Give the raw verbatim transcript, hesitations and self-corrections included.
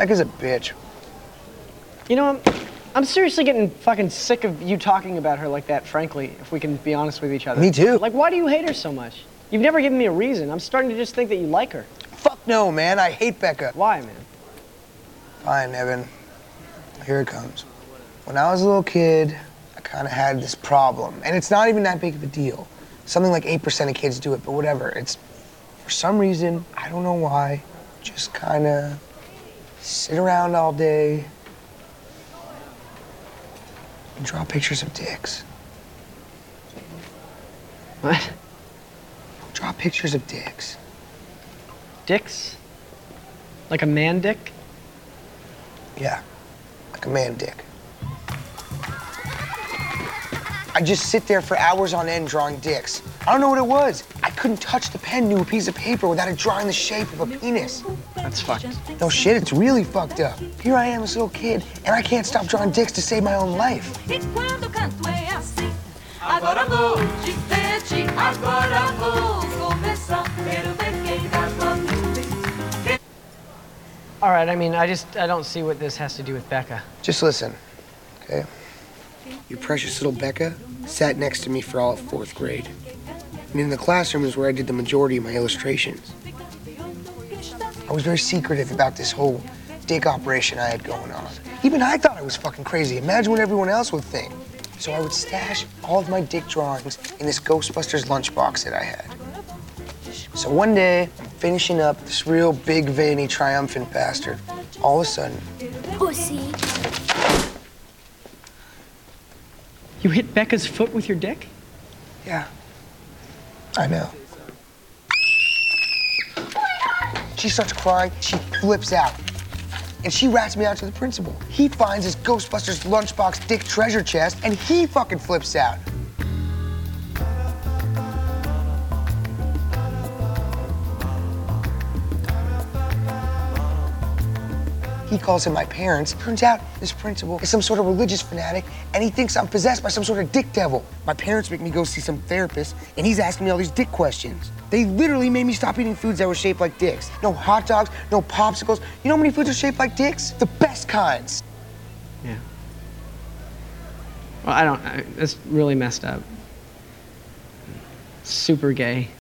Becca's a bitch. You know, I'm, I'm seriously getting fucking sick of you talking about her like that, frankly, if we can be honest with each other. Me too. Like, why do you hate her so much? You've never given me a reason. I'm starting to just think that you like her. Fuck no, man. I hate Becca. Why, man? Fine, Evan. Here it comes. When I was a little kid, I kind of had this problem. And it's not even that big of a deal. Something like eight percent of kids do it, but whatever. It's, for some reason, I don't know why, just kind of sit around all day and draw pictures of dicks. What? Draw pictures of dicks. Dicks? Like a man dick? Yeah, like a man dick. I just sit there for hours on end drawing dicks. I don't know what it was. I couldn't touch the pen to a piece of paper without it drawing the shape of a penis. That's fucked. No shit, it's really fucked up. Here I am, this little kid, and I can't stop drawing dicks to save my own life. All right, I mean, I just, I don't see what this has to do with Becca. Just listen, okay? Your precious little Becca sat next to me for all of fourth grade. And in the classroom is where I did the majority of my illustrations. I was very secretive about this whole dick operation I had going on. Even I thought I was fucking crazy. Imagine what everyone else would think. So I would stash all of my dick drawings in this Ghostbusters lunchbox that I had. So one day, I'm finishing up this real big, veiny, triumphant bastard. All of a sudden... Pussy. You hit Becca's foot with your dick? Yeah. I know. She starts crying, she flips out. And she rats me out to the principal. He finds his Ghostbusters lunchbox dick treasure chest, and he fucking flips out. He calls in my parents. Turns out this principal is some sort of religious fanatic, and he thinks I'm possessed by some sort of dick devil. My parents make me go see some therapist, and he's asking me all these dick questions. They literally made me stop eating foods that were shaped like dicks. No hot dogs, no popsicles. You know how many foods are shaped like dicks? The best kinds. Yeah. Well, I don't, I, that's really messed up. Super gay.